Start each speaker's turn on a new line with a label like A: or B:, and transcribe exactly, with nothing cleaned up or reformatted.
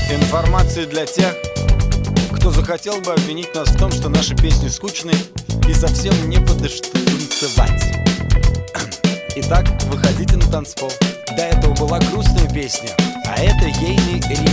A: Информация для тех, кто захотел бы обвинить нас в том, что наши песни скучные и совсем не подышат танцевать. Итак, выходите на танцпол. До этого была грустная песня, а это ейный